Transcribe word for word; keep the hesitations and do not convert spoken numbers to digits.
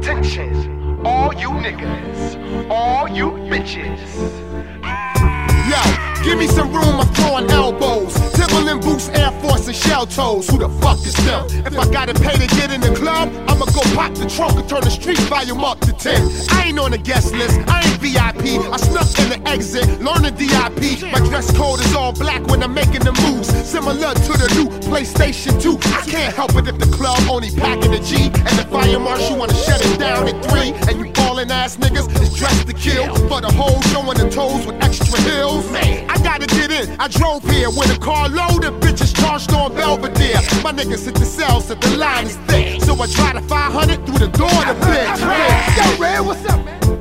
Attention, all you niggas, all you bitches. Yo, give me some room, I'm throwing elbows. Timberland boots, Air Force, and shell toes. Who the fuck is them? If I gotta pay to get in the club, I'ma go pop the trunk and turn the street volume up to ten. I ain't on the guest list, I ain't V I P. I snuck in the exit, learn the D I P. My dress code is all black when I'm making the moves, similar to the new PlayStation two. I can't help it if the club only packing a G, and the fire marshal wanna shut it down at three. And you ballin' ass niggas is dressed to kill, for the whole showing the toes with extra heels. Man, I gotta get in, I drove here with a car loaded, bitches charged on Belvedere. My niggas hit the cells, so the line is thick, so I try to five hundred through the door to bitch. Yo, Red, what's up, man?